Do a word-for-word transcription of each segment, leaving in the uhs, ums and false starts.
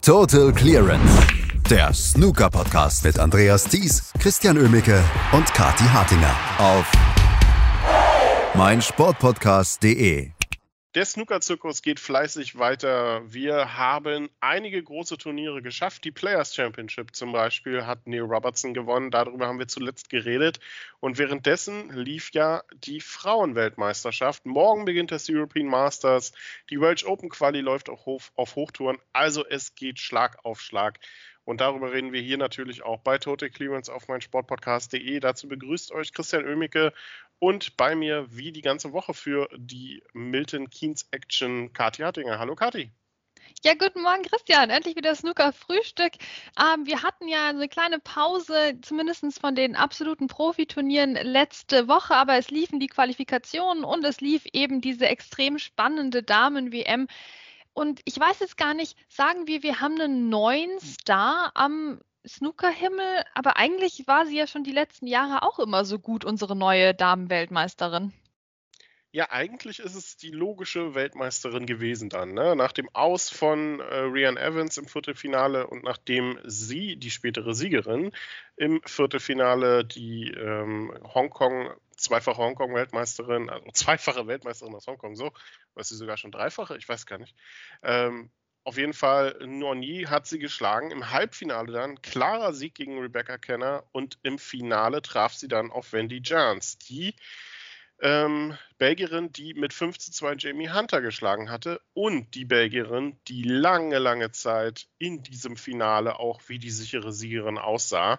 Total Clearance, der Snooker-Podcast mit Andreas Thies, Christian Oemicke und Kathi Hartinger auf meinsportpodcast punkt de. Der Snooker-Zirkus geht fleißig weiter. Wir haben einige große Turniere geschafft. Die Players Championship zum Beispiel hat Neil Robertson gewonnen. Darüber haben wir zuletzt geredet. Und währenddessen lief ja die Frauenweltmeisterschaft. Morgen beginnt das European Masters. Die Welsh Open Quali läuft auf, Hof, auf Hochtouren. Also es geht Schlag auf Schlag. Und darüber reden wir hier natürlich auch bei Total Clearance auf meinsportpodcast punkt de. Dazu begrüßt euch Christian Oemicke und bei mir wie die ganze Woche für die Milton Keynes Action Kathi Hartinger. Hallo Kathi. Ja, guten Morgen Christian, endlich wieder Snooker-Frühstück. Ähm, wir hatten ja eine kleine Pause, zumindest von den absoluten Profiturnieren letzte Woche, aber es liefen die Qualifikationen und es lief eben diese extrem spannende Damen-W M. Und ich weiß jetzt gar nicht, sagen wir, wir haben einen neuen Star am Snookerhimmel, aber eigentlich war sie ja schon die letzten Jahre auch immer so gut, unsere neue Damenweltmeisterin. Ja, eigentlich ist es die logische Weltmeisterin gewesen dann, ne? Nach dem Aus von äh, Rhian Evans im Viertelfinale und nachdem sie, die spätere Siegerin, im Viertelfinale die ähm, Hongkong, zweifache Hongkong-Weltmeisterin, also zweifache Weltmeisterin aus Hongkong, so, was sie sogar schon dreifache, ich weiß gar nicht. Ähm, auf jeden Fall, Nonyi hat sie geschlagen, im Halbfinale dann, klarer Sieg gegen Rebecca Kenner und im Finale traf sie dann auf Wendy Jans, die Ähm, Belgierin, die mit fünf zu zwei Jamie Hunter geschlagen hatte und die Belgierin, die lange, lange Zeit in diesem Finale auch wie die sichere Siegerin aussah.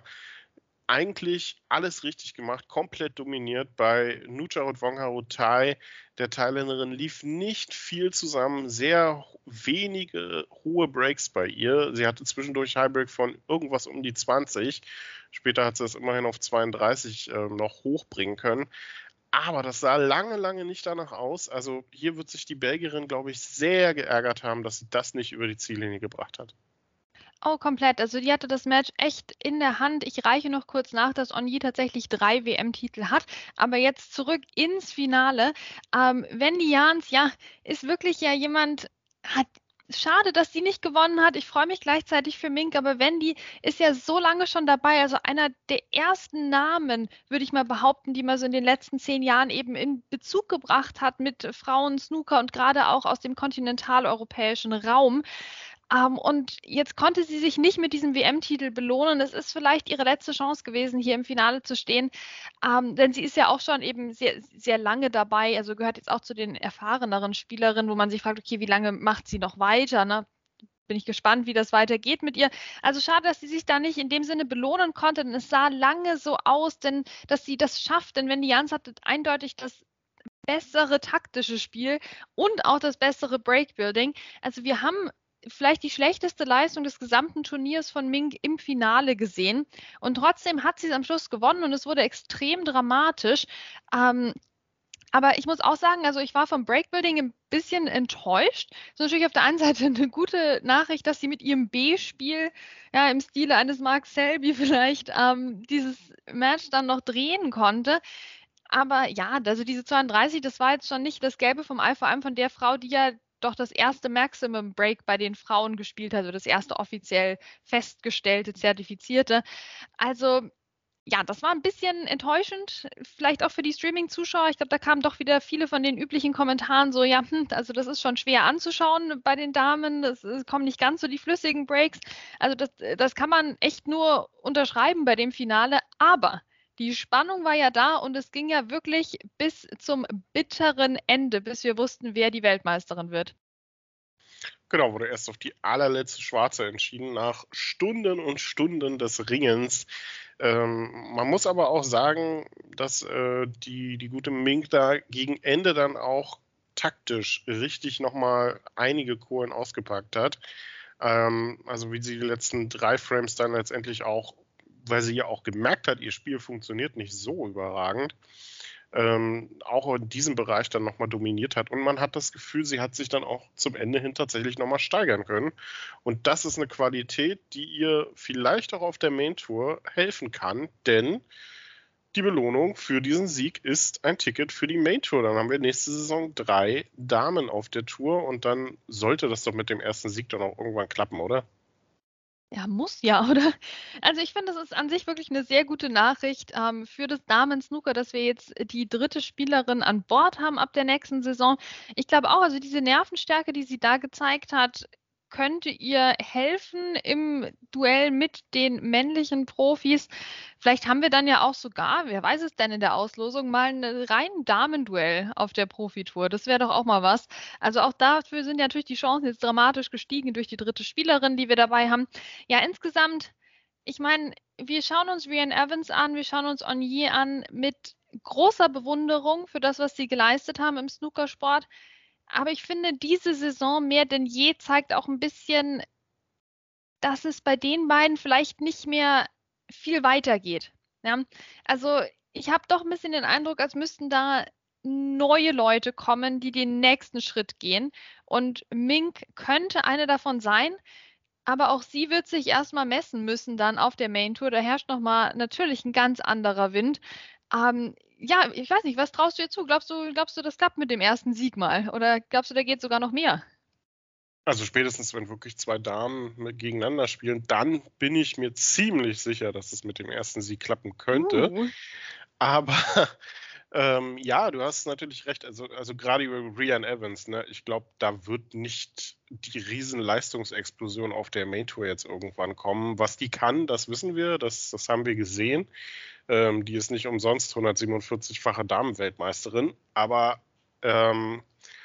Eigentlich alles richtig gemacht, komplett dominiert. Bei Nucharut Wongharutai, der Thailänderin, lief nicht viel zusammen, sehr wenige hohe Breaks bei ihr. Sie hatte zwischendurch Highbreak von irgendwas um die zwanzig. Später hat sie es immerhin auf zweiunddreißig äh, noch hochbringen können. Aber das sah lange, lange nicht danach aus. Also hier wird sich die Belgierin, glaube ich, sehr geärgert haben, dass sie das nicht über die Ziellinie gebracht hat. Oh, komplett. Also die hatte das Match echt in der Hand. Ich reiche noch kurz nach, dass Onyi tatsächlich drei W M-Titel hat. Aber jetzt zurück ins Finale. Ähm, Wendy Jans, ja, ist wirklich ja jemand, hat schade, dass sie nicht gewonnen hat. Ich freue mich gleichzeitig für Mink, aber Wendy ist ja so lange schon dabei. Also einer der ersten Namen, würde ich mal behaupten, die man so in den letzten zehn Jahren eben in Bezug gebracht hat mit Frauen, Snooker und gerade auch aus dem kontinentaleuropäischen Raum. Um, und jetzt konnte sie sich nicht mit diesem W M-Titel belohnen. Es ist vielleicht ihre letzte Chance gewesen, hier im Finale zu stehen. Um, denn sie ist ja auch schon eben sehr, sehr lange dabei. Also gehört jetzt auch zu den erfahreneren Spielerinnen, wo man sich fragt, okay, wie lange macht sie noch weiter? Ne? Bin ich gespannt, wie das weitergeht mit ihr. Also schade, dass sie sich da nicht in dem Sinne belohnen konnte. Denn es sah lange so aus, denn dass sie das schafft. Denn Wendy Jans hatte eindeutig das bessere taktische Spiel und auch das bessere Breakbuilding. Also wir haben vielleicht die schlechteste Leistung des gesamten Turniers von Mink im Finale gesehen. Und trotzdem hat sie es am Schluss gewonnen und es wurde extrem dramatisch. Ähm, aber ich muss auch sagen, also ich war vom Breakbuilding ein bisschen enttäuscht. Das ist natürlich auf der einen Seite eine gute Nachricht, dass sie mit ihrem B-Spiel, ja, im Stile eines Mark Selby vielleicht, ähm, dieses Match dann noch drehen konnte. Aber ja, also diese zweiunddreißig, das war jetzt schon nicht das Gelbe vom Ei, vor allem von der Frau, die ja doch das erste Maximum Break bei den Frauen gespielt hat, also das erste offiziell festgestellte, zertifizierte. Also ja, das war ein bisschen enttäuschend, vielleicht auch für die Streaming-Zuschauer. Ich glaube, da kamen doch wieder viele von den üblichen Kommentaren so, ja, hm, also das ist schon schwer anzuschauen bei den Damen, es kommen nicht ganz so die flüssigen Breaks. Also das, das kann man echt nur unterschreiben bei dem Finale, aber die Spannung war ja da und es ging ja wirklich bis zum bitteren Ende, bis wir wussten, wer die Weltmeisterin wird. Genau, wurde erst auf die allerletzte Schwarze entschieden, nach Stunden und Stunden des Ringens. Ähm, man muss aber auch sagen, dass äh, die, die gute Mink da gegen Ende dann auch taktisch richtig nochmal einige Kohlen ausgepackt hat. Ähm, also wie sie die letzten drei Frames dann letztendlich auch, weil sie ja auch gemerkt hat, ihr Spiel funktioniert nicht so überragend, ähm, auch in diesem Bereich dann nochmal dominiert hat. Und man hat das Gefühl, sie hat sich dann auch zum Ende hin tatsächlich nochmal steigern können. Und das ist eine Qualität, die ihr vielleicht auch auf der Main Tour helfen kann, denn die Belohnung für diesen Sieg ist ein Ticket für die Main Tour. Dann haben wir nächste Saison drei Damen auf der Tour und dann sollte das doch mit dem ersten Sieg dann auch irgendwann klappen, oder? Ja, muss ja, oder? Also ich finde, das ist an sich wirklich eine sehr gute Nachricht ähm, für das Damen-Snooker, dass wir jetzt die dritte Spielerin an Bord haben ab der nächsten Saison. Ich glaube auch, also diese Nervenstärke, die sie da gezeigt hat, könnte ihr helfen im Duell mit den männlichen Profis. Vielleicht haben wir dann ja auch sogar, wer weiß es denn in der Auslosung, mal ein rein Damenduell auf der Profitour. Das wäre doch auch mal was. Also auch dafür sind ja natürlich die Chancen jetzt dramatisch gestiegen durch die dritte Spielerin, die wir dabei haben. Ja, insgesamt, ich meine, wir schauen uns Rhian Evans an, wir schauen uns Onyee an mit großer Bewunderung für das, was sie geleistet haben im Snookersport. Aber ich finde, diese Saison mehr denn je zeigt auch ein bisschen, dass es bei den beiden vielleicht nicht mehr viel weitergeht. Ja? Also ich habe doch ein bisschen den Eindruck, als müssten da neue Leute kommen, die den nächsten Schritt gehen. Und Mink könnte eine davon sein. Aber auch sie wird sich erstmal messen müssen dann auf der Main Tour. Da herrscht nochmal natürlich ein ganz anderer Wind. Ähm, ja, ich weiß nicht, was traust du ihr zu? Glaubst du, glaubst du, das klappt mit dem ersten Sieg mal? Oder glaubst du, da geht sogar noch mehr? Also spätestens, wenn wirklich zwei Damen mit gegeneinander spielen, dann bin ich mir ziemlich sicher, dass es mit dem ersten Sieg klappen könnte. Uh. Aber ähm, ja, du hast natürlich recht. Also, also gerade über Rhian Evans, ne, ich glaube, da wird nicht die riesen Leistungsexplosion auf der Main Tour jetzt irgendwann kommen. Was die kann, das wissen wir, das, das haben wir gesehen. Ähm, die ist nicht umsonst hundertsiebenundvierzig-fache Damenweltmeisterin, aber ähm,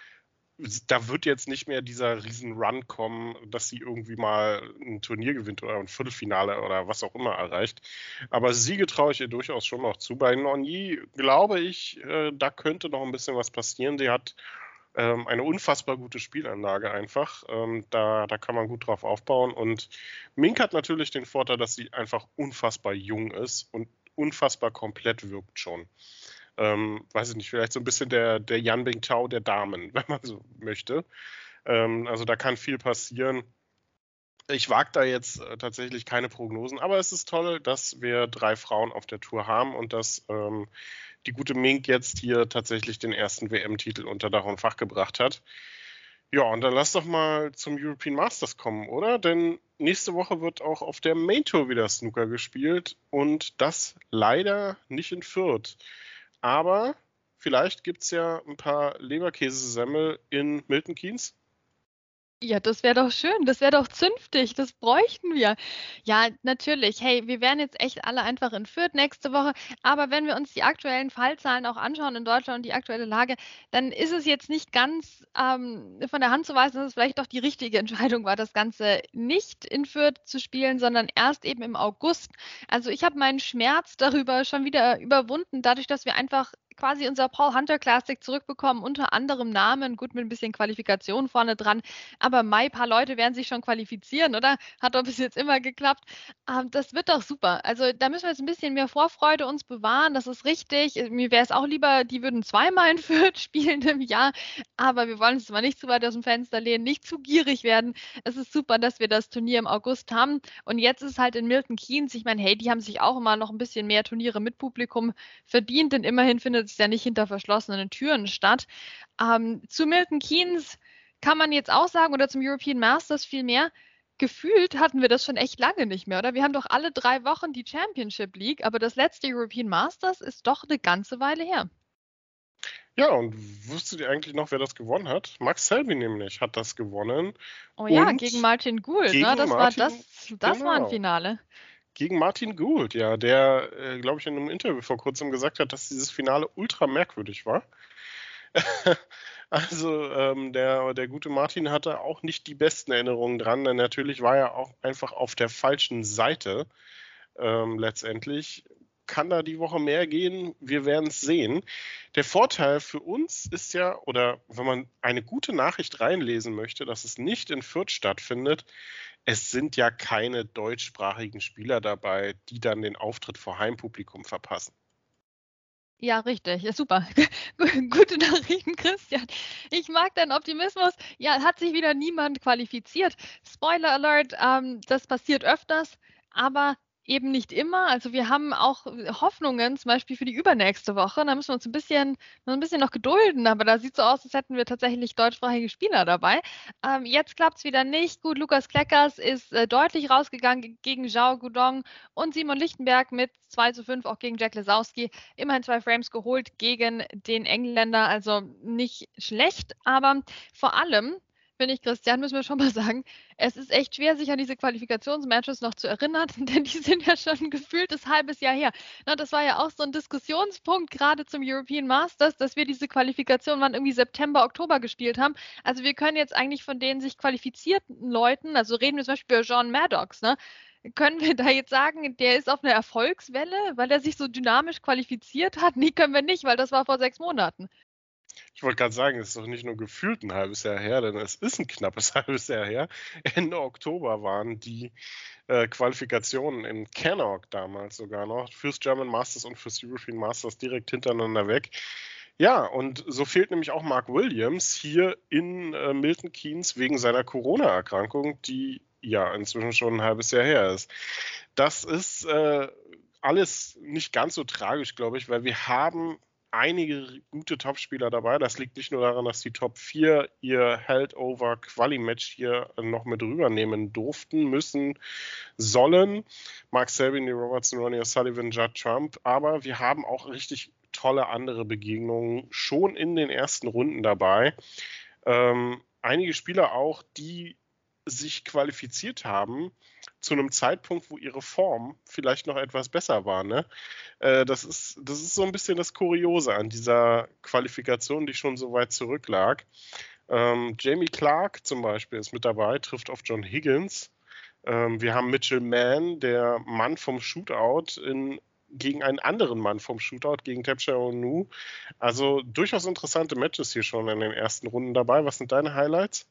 da wird jetzt nicht mehr dieser riesen Run kommen, dass sie irgendwie mal ein Turnier gewinnt oder ein Viertelfinale oder was auch immer erreicht. Aber Siege traue ich ihr durchaus schon noch zu. Bei Onyee glaube ich, äh, da könnte noch ein bisschen was passieren. Die hat ähm, eine unfassbar gute Spielanlage einfach. Ähm, da, da kann man gut drauf aufbauen. Und Mink hat natürlich den Vorteil, dass sie einfach unfassbar jung ist und unfassbar komplett wirkt schon. Ähm, weiß ich nicht, vielleicht so ein bisschen der, der Yan Bingtao der Damen, wenn man so möchte. Ähm, also da kann viel passieren. Ich wage da jetzt äh, tatsächlich keine Prognosen, aber es ist toll, dass wir drei Frauen auf der Tour haben und dass ähm, die gute Mink jetzt hier tatsächlich den ersten W M-Titel unter Dach und Fach gebracht hat. Ja, und dann lass doch mal zum European Masters kommen, oder? Denn nächste Woche wird auch auf der Main Tour wieder Snooker gespielt und das leider nicht in Fürth. Aber vielleicht gibt es ja ein paar Leberkäsesemmel in Milton Keynes. Ja, das wäre doch schön, das wäre doch zünftig, das bräuchten wir. Ja, natürlich. Hey, wir wären jetzt echt alle einfach in Fürth nächste Woche. Aber wenn wir uns die aktuellen Fallzahlen auch anschauen in Deutschland und die aktuelle Lage, dann ist es jetzt nicht ganz ähm, von der Hand zu weisen, dass es vielleicht doch die richtige Entscheidung war, das Ganze nicht in Fürth zu spielen, sondern erst eben im August. Also ich habe meinen Schmerz darüber schon wieder überwunden, dadurch, dass wir einfach quasi unser Paul Hunter Classic zurückbekommen, unter anderem Namen, gut mit ein bisschen Qualifikation vorne dran. Aber Mai, paar Leute werden sich schon qualifizieren, oder? Hat doch bis jetzt immer geklappt. Ähm, das wird doch super. Also da müssen wir jetzt ein bisschen mehr Vorfreude uns bewahren. Das ist richtig. Mir wäre es auch lieber, die würden zweimal in Fürth spielen im Jahr. Aber wir wollen uns mal nicht zu weit aus dem Fenster lehnen, nicht zu gierig werden. Es ist super, dass wir das Turnier im August haben. Und jetzt ist es halt in Milton Keynes. Ich meine, hey, die haben sich auch immer noch ein bisschen mehr Turniere mit Publikum verdient, denn immerhin findet es ja nicht hinter verschlossenen Türen statt. Ähm, zu Milton Keynes kann man jetzt auch sagen, oder zum European Masters vielmehr, gefühlt hatten wir das schon echt lange nicht mehr, oder? Wir haben doch alle drei Wochen die Championship League, aber das letzte European Masters ist doch eine ganze Weile her. Ja, und wusstet ihr eigentlich noch, wer das gewonnen hat? Max Selby nämlich hat das gewonnen. Oh ja, Und gegen Martin Gould, gegen ne? Das Martin, war das, das genau. war ein Finale. Gegen Martin Gould, ja, der, äh, glaube ich, in einem Interview vor kurzem gesagt hat, dass dieses Finale ultra merkwürdig war. Also ähm, der, der gute Martin hatte auch nicht die besten Erinnerungen dran, denn natürlich war er auch einfach auf der falschen Seite ähm, letztendlich. Kann da die Woche mehr gehen? Wir werden es sehen. Der Vorteil für uns ist ja, oder wenn man eine gute Nachricht reinlesen möchte, dass es nicht in Fürth stattfindet, es sind ja keine deutschsprachigen Spieler dabei, die dann den Auftritt vor Heimpublikum verpassen. Ja, richtig. Ja, super. Gute Nachrichten, Christian. Ich mag deinen Optimismus. Ja, hat sich wieder niemand qualifiziert. Spoiler Alert, ähm, das passiert öfters. Aber eben nicht immer. Also wir haben auch Hoffnungen, zum Beispiel für die übernächste Woche. Da müssen wir uns ein bisschen, ein bisschen noch gedulden, aber da sieht so aus, als hätten wir tatsächlich deutschsprachige Spieler dabei. Ähm, jetzt klappt es wieder nicht. Gut, Lukas Kleckers ist äh, deutlich rausgegangen gegen Zhao Guodong und Simon Lichtenberg mit zwei zu fünf auch gegen Jack Lesowski. Immerhin zwei Frames geholt gegen den Engländer, also nicht schlecht, aber vor allem, finde ich, Christian, müssen wir schon mal sagen, es ist echt schwer, sich an diese Qualifikationsmatches noch zu erinnern, denn die sind ja schon ein gefühltes halbes Jahr her. Na, das war ja auch so ein Diskussionspunkt gerade zum European Masters, dass wir diese Qualifikation wann irgendwie September, Oktober gespielt haben. Also wir können jetzt eigentlich von den sich qualifizierten Leuten, also reden wir zum Beispiel über John Maddox, ne? Können wir da jetzt sagen, der ist auf einer Erfolgswelle, weil er sich so dynamisch qualifiziert hat? Nee, können wir nicht, weil das war vor sechs Monaten. Ich wollte gerade sagen, es ist doch nicht nur gefühlt ein halbes Jahr her, denn es ist ein knappes halbes Jahr her. Ende Oktober waren die äh, Qualifikationen in Cannock damals sogar noch fürs German Masters und fürs European Masters direkt hintereinander weg. Ja, und so fehlt nämlich auch Mark Williams hier in äh, Milton Keynes wegen seiner Corona-Erkrankung, die ja inzwischen schon ein halbes Jahr her ist. Das ist äh, alles nicht ganz so tragisch, glaube ich, weil wir haben einige gute Topspieler dabei. Das liegt nicht nur daran, dass die Top vier ihr Held-Over-Quali-Match hier noch mit rübernehmen durften, müssen, sollen. Mark Selby, Neil Robertson, Ronnie O'Sullivan, Judd Trump. Aber wir haben auch richtig tolle andere Begegnungen schon in den ersten Runden dabei. Ähm, einige Spieler auch, die sich qualifiziert haben zu einem Zeitpunkt, wo ihre Form vielleicht noch etwas besser war. Ne? Äh, das ist, das ist so ein bisschen das Kuriose an dieser Qualifikation, die schon so weit zurücklag. Ähm, Jamie Clark zum Beispiel ist mit dabei, trifft auf John Higgins. Ähm, wir haben Mitchell Mann, der Mann vom Shootout, in, gegen einen anderen Mann vom Shootout, gegen Tapshire Onu. Also durchaus interessante Matches hier schon in den ersten Runden dabei. Was sind deine Highlights?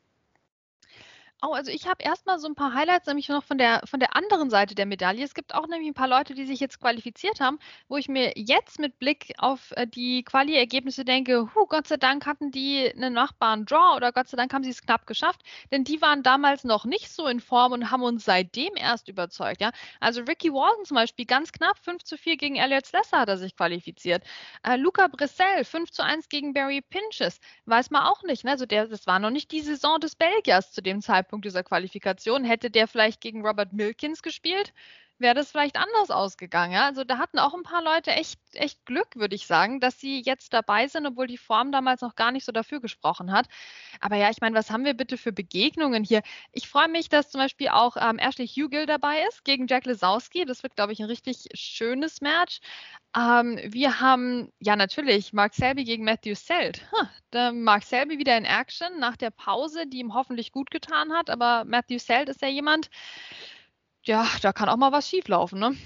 Oh, also ich habe erstmal so ein paar Highlights, nämlich noch von der, von der anderen Seite der Medaille. Es gibt auch nämlich ein paar Leute, die sich jetzt qualifiziert haben, wo ich mir jetzt mit Blick auf äh, die Quali-Ergebnisse denke, huh, Gott sei Dank hatten die einen machbaren Draw oder Gott sei Dank haben sie es knapp geschafft, denn die waren damals noch nicht so in Form und haben uns seitdem erst überzeugt. Ja? Also Ricky Walton zum Beispiel, ganz knapp, fünf zu vier gegen Elliot Slesser hat er sich qualifiziert. Äh, Luca Bressel, fünf zu eins gegen Barry Pinches, weiß man auch nicht. Ne? Also der, das war noch nicht die Saison des Belgiers zu dem Zeitpunkt dieser Qualifikation. Hätte der vielleicht gegen Robert Milkins gespielt, wäre das vielleicht anders ausgegangen. Ja? Also da hatten auch ein paar Leute echt, echt Glück, würde ich sagen, dass sie jetzt dabei sind, obwohl die Form damals noch gar nicht so dafür gesprochen hat. Aber ja, ich meine, was haben wir bitte für Begegnungen hier? Ich freue mich, dass zum Beispiel auch ähm, Ashley Hugill dabei ist gegen Jack Lesowski. Das wird, glaube ich, ein richtig schönes Match. Ähm, wir haben ja natürlich Mark Selby gegen Matthew Selt. Huh, der Mark Selby wieder in Action nach der Pause, die ihm hoffentlich gut getan hat. Aber Matthew Selt ist ja jemand, ja, da kann auch mal was schieflaufen, ne?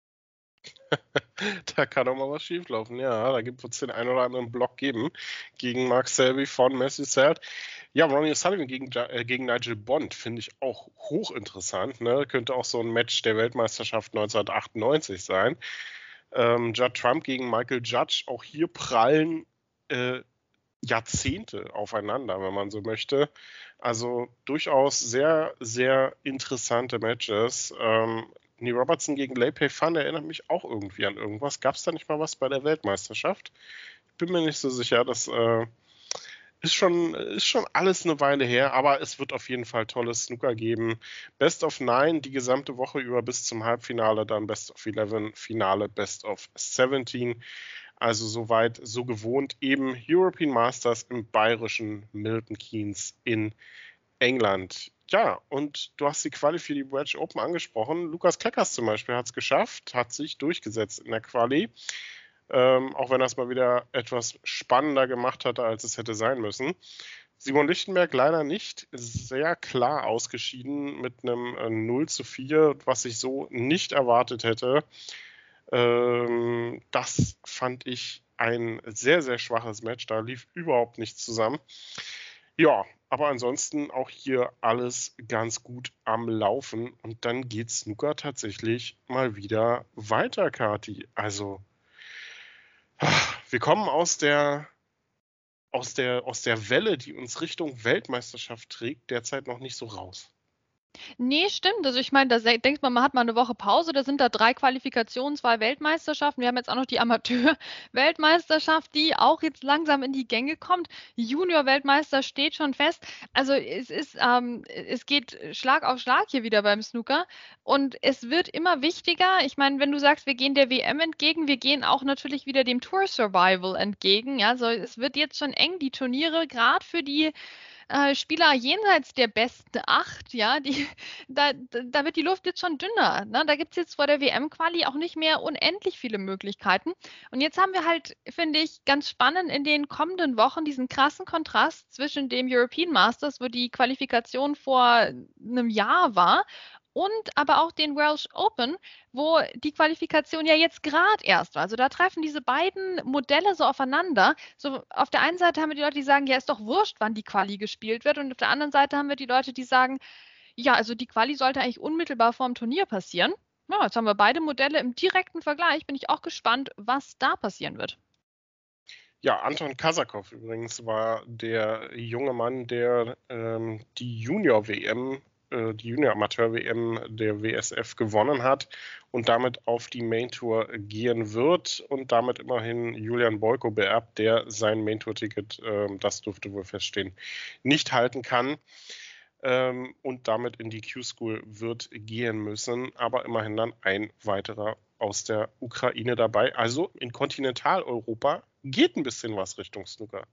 Da kann auch mal was schieflaufen, ja. Da gibt es den einen oder anderen Block geben gegen Mark Selby von Matthew Selt. Ja, Ronnie O'Sullivan gegen, äh, gegen Nigel Bond finde ich auch hochinteressant. Ne? Könnte auch so ein Match der Weltmeisterschaft neunzehnhundertachtundneunzig sein. Ähm, Judd Trump gegen Michael Judge, auch hier prallen äh, Jahrzehnte aufeinander, wenn man so möchte. Also durchaus sehr, sehr interessante Matches. Ähm, Nee, Robertson gegen Lei Pei Fan erinnert mich auch irgendwie an irgendwas. Gab es da nicht mal was bei der Weltmeisterschaft? Ich bin mir nicht so sicher. Das äh, ist, schon, ist schon alles eine Weile her, aber es wird auf jeden Fall tolles Snooker geben. Best of Nine die gesamte Woche über bis zum Halbfinale, dann Best of Eleven, Finale Best of Seventeen. Also soweit, so gewohnt. Eben European Masters im bayerischen Milton Keynes in England. Ja, und du hast die Quali für die Wedge Open angesprochen. Lukas Kleckers zum Beispiel hat es geschafft, hat sich durchgesetzt in der Quali. Ähm, auch wenn er es mal wieder etwas spannender gemacht hatte, als es hätte sein müssen. Simon Lichtenberg leider nicht, sehr klar ausgeschieden mit einem äh, null zu vier, was ich so nicht erwartet hätte. Ähm, das fand ich ein sehr, sehr schwaches Match. Da lief überhaupt nichts zusammen. Ja, aber ansonsten auch hier alles ganz gut am Laufen. Und dann geht Snooker tatsächlich mal wieder weiter, Kati. Also, wir kommen aus der, aus der, aus der Welle, die uns Richtung Weltmeisterschaft trägt, derzeit noch nicht so raus. Nee, stimmt. Also ich meine, da se denkt man, man hat mal eine Woche Pause, da sind da drei Qualifikationen, zwei Weltmeisterschaften. Wir haben jetzt auch noch die Amateur-Weltmeisterschaft, die auch jetzt langsam in die Gänge kommt. Junior-Weltmeister steht schon fest. Also es ist, ähm, es geht Schlag auf Schlag hier wieder beim Snooker und es wird immer wichtiger. Ich meine, wenn du sagst, wir gehen der W M entgegen, wir gehen auch natürlich wieder dem Tour Survival entgegen. Ja, also es wird jetzt schon eng, die Turniere, gerade für die äh, Spieler jenseits der besten acht, ja, die, da, da wird die Luft jetzt schon dünner. Ne? Da gibt es jetzt vor der W M-Quali auch nicht mehr unendlich viele Möglichkeiten. Und jetzt haben wir halt, finde ich, ganz spannend in den kommenden Wochen diesen krassen Kontrast zwischen dem European Masters, wo die Qualifikation vor einem Jahr war, und aber auch den Welsh Open, wo die Qualifikation ja jetzt gerade erst war. Also da treffen diese beiden Modelle so aufeinander. So auf der einen Seite haben wir die Leute, die sagen, ja, ist doch wurscht, wann die Quali gespielt wird. Und auf der anderen Seite haben wir die Leute, die sagen, ja, also die Quali sollte eigentlich unmittelbar vor dem Turnier passieren. Ja, jetzt haben wir beide Modelle im direkten Vergleich. Bin ich auch gespannt, was da passieren wird. Ja, Anton Kazakov übrigens war der junge Mann, der ähm, die Junior-W M die Junior-Amateur-W M der W S F gewonnen hat und damit auf die Main-Tour gehen wird und damit immerhin Julian Boyko beerbt, der sein Main-Tour-Ticket, ähm, das dürfte wohl feststehen, nicht halten kann ähm, und damit in die Q-School wird gehen müssen, aber immerhin dann ein weiterer aus der Ukraine dabei. Also in Kontinentaleuropa geht ein bisschen was Richtung Snooker.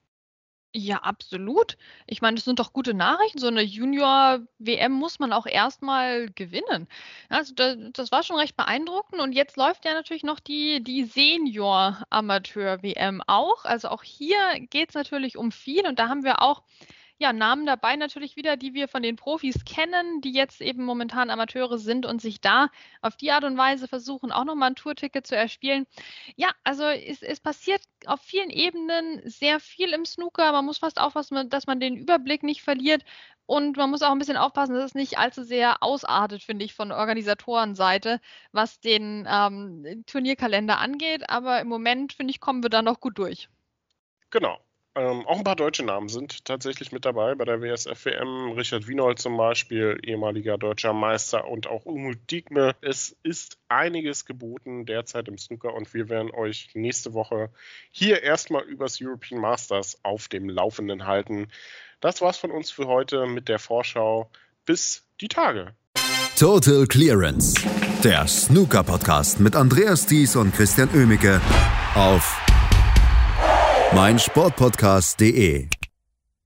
Ja, absolut. Ich meine, das sind doch gute Nachrichten. So eine Junior-W M muss man auch erstmal gewinnen. Also das, das war schon recht beeindruckend. Und jetzt läuft ja natürlich noch die, die Senior-Amateur-W M auch. Also auch hier geht es natürlich um viel. Und da haben wir auch ja, Namen dabei natürlich wieder, die wir von den Profis kennen, die jetzt eben momentan Amateure sind und sich da auf die Art und Weise versuchen, auch nochmal ein Tourticket zu erspielen. Ja, also es, es passiert auf vielen Ebenen sehr viel im Snooker. Man muss fast aufpassen, dass man den Überblick nicht verliert. Und man muss auch ein bisschen aufpassen, dass es nicht allzu sehr ausartet, finde ich, von Organisatorenseite, was den ähm, Turnierkalender angeht. Aber im Moment, finde ich, kommen wir da noch gut durch. Genau. Ähm, auch ein paar deutsche Namen sind tatsächlich mit dabei bei der W S F W M. Richard Wienold zum Beispiel, ehemaliger deutscher Meister, und auch Umut Diekme. Es ist einiges geboten derzeit im Snooker und wir werden euch nächste Woche hier erstmal übers European Masters auf dem Laufenden halten. Das war's von uns für heute mit der Vorschau. Bis die Tage. Total Clearance, der Snooker-Podcast mit Andreas Thies und Christian Oemicke auf meinsportpodcast punkt de.